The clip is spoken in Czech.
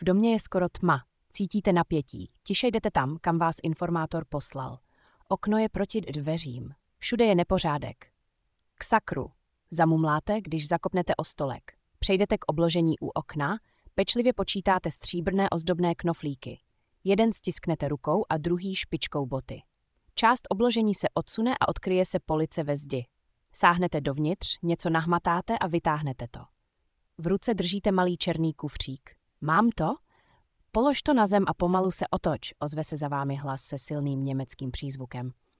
V domě je skoro tma. Cítíte napětí. Tiše jdete tam, kam vás informátor poslal. Okno je proti dveřím. Všude je nepořádek. K sakru. Zamumláte, když zakopnete o stolek. Přejdete k obložení u okna, pečlivě počítáte stříbrné ozdobné knoflíky. Jeden stisknete rukou a druhý špičkou boty. Část obložení se odsune a odkryje se police ve zdi. Sáhnete dovnitř, něco nahmatáte a vytáhnete to. V ruce držíte malý černý kufřík. Mám to? Polož to na zem a pomalu se otoč, ozve se za vámi hlas se silným německým přízvukem.